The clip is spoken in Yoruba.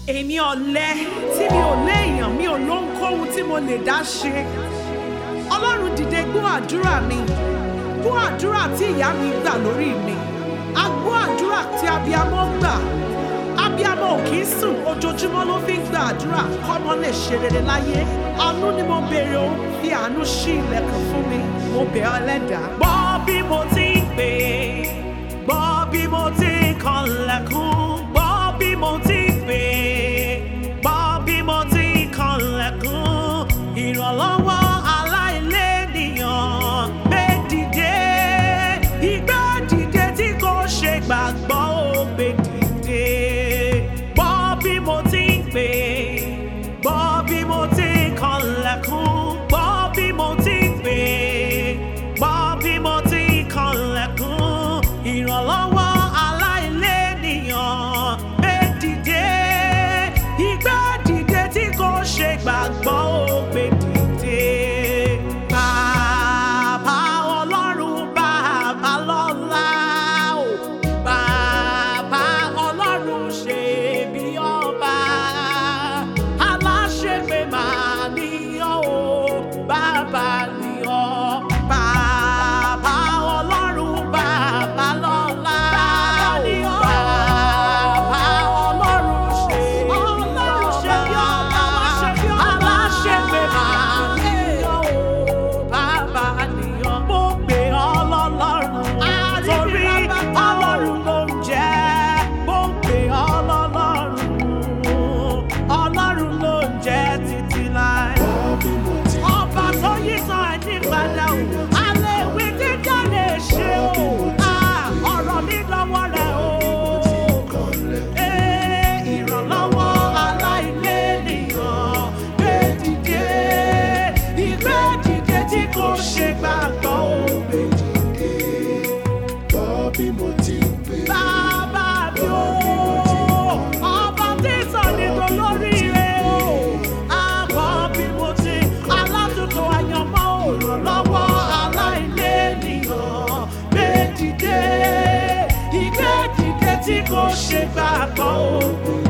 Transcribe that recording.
èmi ọ̀lẹ tí mi ò léèyàn, mi ò lóhunkóhun tí mo lè dá ṣe. Ọlọ́run dìde gbọ́ àdúrà mi, gbọ́ àdúrà tí ìyá mi gbà lórí mi, a gbọ́ àdúrà tí abiyamọ gbà. Abiyamọ ò kì í sùn, ojoojúmọ́ ló fi ń gba àdúrà kọ́mọ lè ṣe rere láyé. Àánú ni mo béèrè o, fi àánú ṣí ilẹ̀kùn fún mi, mo bẹ̀ ọ́ Ẹlẹ́dàá. Gbọ́ bí mo ti ń pè é, gbọ́ bí mo ti ń kanlẹ̀kùn, gbọ́ bí mo ti ń pè é, gbọ́ bí mo ti ń kanlẹ̀kùn. Ìrànlọ́wọ́ aláìlénìyàn gbé dìde, ìgbé dìde tí kò ṣe gbàgbọ́ ó gbé dìde. Gbọ́ bí mo ti ń pè é, gbọ́ bí mo ti ń kanlẹ̀kùn, gbọ́ bí mo ti ń pè é, gbọ́ bí mo ti ń kanlẹ̀kùn. Ìrànlọ́wọ́ aláìlénìyàn gbé dìde, ìgbé dìde tí kò ṣe gbàgbọ́ ó gbé dìde. Bàbá Ọlọ́run, bàbá lọ́lá o, bàbá Ọlọ́run ṣe bí ọba, aláṣepé máa ní ọ́ o, bàbá ní ọ́. Bàbá Ọlọ́run, bàbá lọ́lá o, bàbá Ọlọ́run ṣe bí ọba, aláṣepé máa ní ọ́ o, bàbá ní ọ́. Mo pè ọ́ lọ́lọ́run, torí Ọlọ́run ló ń jẹ́. Mo pè ọ́ lọ́lọ́run, Ọlọ́run ló ń jẹ́ títí láé. Ọba tó yí sàn ẹni padà o, alẹ́ ìwé tí ká lè ṣe o, ọ̀rọ̀ mi lọ́wọ́ rẹ̀ o. Ìrànlọ́wọ́ aláìlénìyàn gbé dìde, ìgbé dìde tí kò ṣe gbàgbọ́ ó gbé dìde. Bàbá mi o, ọba tí sàn ní dolórí rẹ̀ o, àbọ̀ bí mo ti alátùtù àyànmọ́ olùrànlọ́wọ́ aláìlénìyàn gbé dìde, ìgbé dìde tí kò ṣe gbàgbọ́ ó gbé